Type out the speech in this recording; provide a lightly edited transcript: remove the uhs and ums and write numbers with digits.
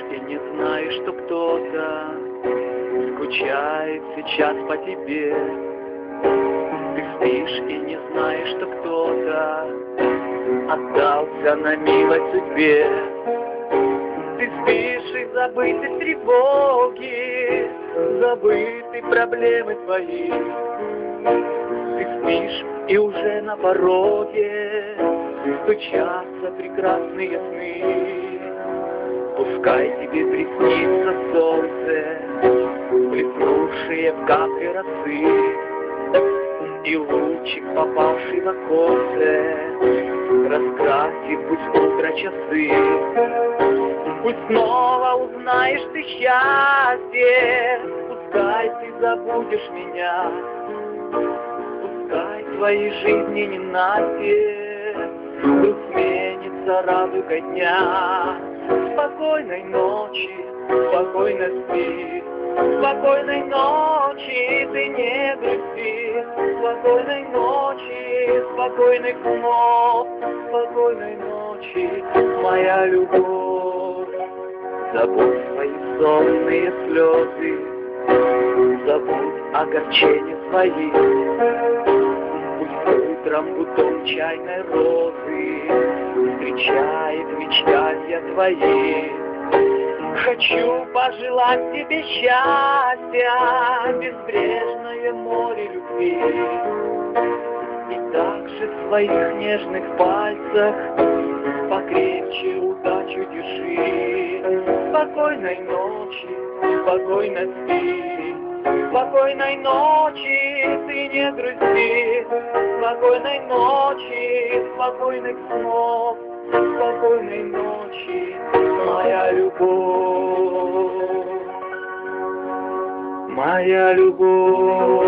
и не знаешь, что кто-то скучает сейчас по тебе. Ты спишь и не знаешь, что кто-то отдался на милость судьбе. Ты спишь и забыты тревоги, забыты проблемы твои. Ты спишь и уже на пороге стучатся прекрасные сны. Пускай тебе приснится солнце, блеснувшие в капли росы, и лучик, попавший в оконце, раскрасит пусть утро часы. Пусть снова узнаешь ты счастье, пускай ты забудешь меня, пускай в твоей жизни ненастье вдруг сменится радуга дня. Спокойной ночи, спокойно спи, спокойной ночи, ты не грусти. Спокойной ночи, спокойных снов, спокойной ночи, моя любовь. Забудь свои сонные слезы, забудь огорчения свои. Пусть утром бутон чайной розы встречает мечтания твои. Хочу пожелать тебе счастья, безбрежное море любви. И также в своих нежных пальцах покрепче удачу держи. Спокойной ночи, спокойно спи, спокойной ночи, ты не грусти. Спокойной ночи, спокойных снов, спокойной ночи, моя любовь, моя любовь.